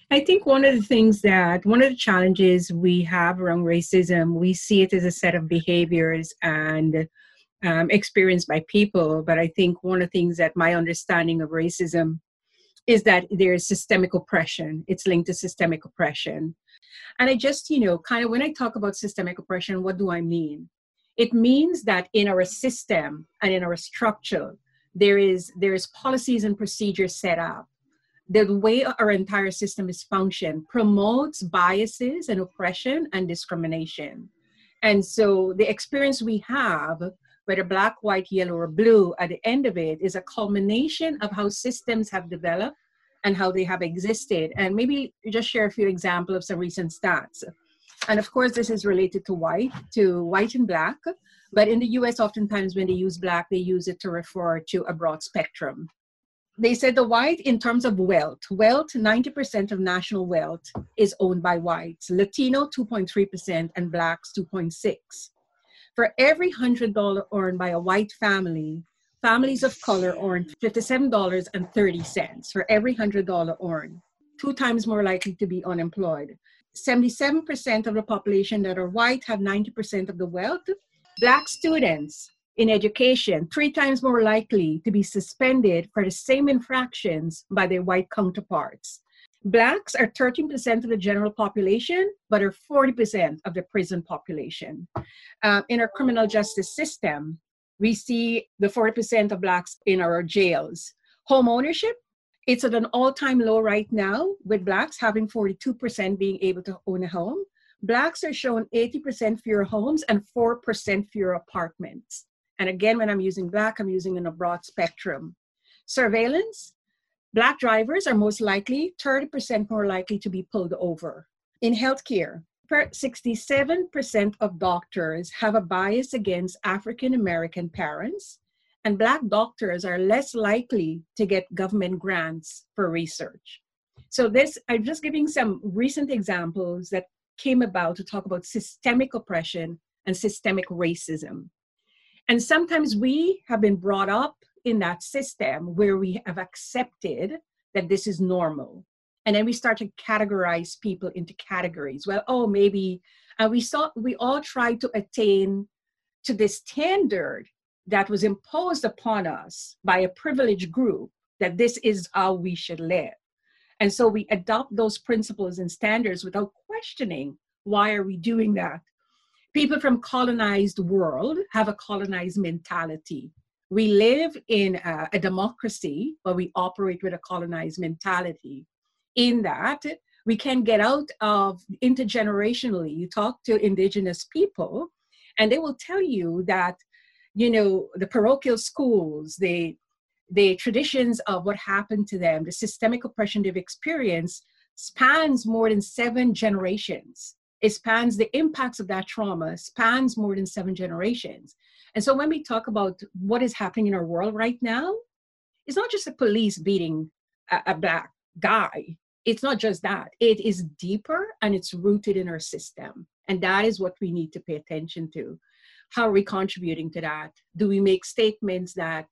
I think one of the challenges we have around racism, we see it as a set of behaviors and experienced by people. But I think one of the things that my understanding of racism is that there's systemic oppression. It's linked to systemic oppression. And I just, kind of when I talk about systemic oppression, what do I mean? It means that in our system and in our structure, there is policies and procedures set up. The way our entire system is functioned promotes biases and oppression and discrimination. And so the experience we have, whether black, white, yellow, or blue, at the end of it is a culmination of how systems have developed and how they have existed. And maybe just share a few examples of some recent stats. And of course, this is related to white and black. But in the US, oftentimes when they use black, they use it to refer to a broad spectrum. They said the white in terms of wealth, 90% of national wealth is owned by whites, Latino 2.3% and blacks 2.6. For every $100 earned by a white family, families of color earn $57.30 for every $100 earned, 2 times more likely to be unemployed. 77% of the population that are white have 90% of the wealth. Black students in education, 3 times more likely to be suspended for the same infractions by their white counterparts. Blacks are 13% of the general population, but are 40% of the prison population. In our criminal justice system, we see the 40% of Blacks in our jails. Home ownership, it's at an all-time low right now, with Blacks having 42% being able to own a home. Blacks are shown 80% fewer homes and 4% fewer apartments. And again, when I'm using black, I'm using in a broad spectrum. Surveillance, black drivers are most likely, 30% more likely to be pulled over. In healthcare, 67% of doctors have a bias against African-American parents, and black doctors are less likely to get government grants for research. So I'm just giving some recent examples that came about to talk about systemic oppression and systemic racism. And sometimes we have been brought up in that system where we have accepted that this is normal. And then we start to categorize people into categories. Well, maybe, and we all try to attain to this standard that was imposed upon us by a privileged group, that this is how we should live. And so we adopt those principles and standards without questioning, why are we doing that? People from colonized world have a colonized mentality. We live in a democracy, but we operate with a colonized mentality. In that, we can get out of intergenerationally. You talk to indigenous people, and they will tell you that, the parochial schools, the traditions of what happened to them, the systemic oppression they've experienced spans more than 7 generations. It spans the impacts of that trauma, spans more than 7 generations. And so when we talk about what is happening in our world right now, it's not just the police beating a black guy. It's not just that. It is deeper and it's rooted in our system. And that is what we need to pay attention to. How are we contributing to that? Do we make statements that,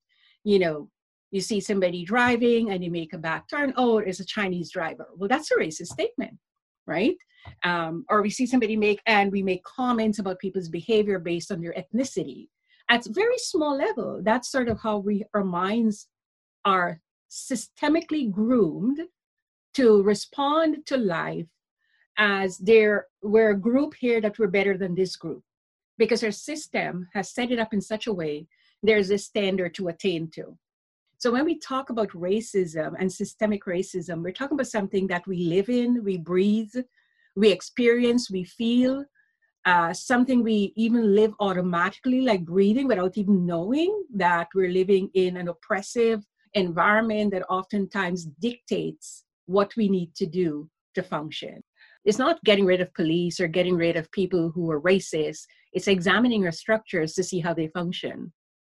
you see somebody driving and you make a bad turn, oh, it's a Chinese driver. Well, that's a racist statement, right? Or we see somebody we make comments about people's behavior based on their ethnicity. At a very small level, that's sort of how our minds are systemically groomed to respond to life as we're a group here that we're better than this group. Because our system has set it up in such a way, there's a standard to attain to. So when we talk about racism and systemic racism, we're talking about something that we live in, we breathe, we experience, we feel, something we even live automatically, like breathing without even knowing that we're living in an oppressive environment that oftentimes dictates what we need to do to function. It's not getting rid of police or getting rid of people who are racist. It's examining our structures to see how they function.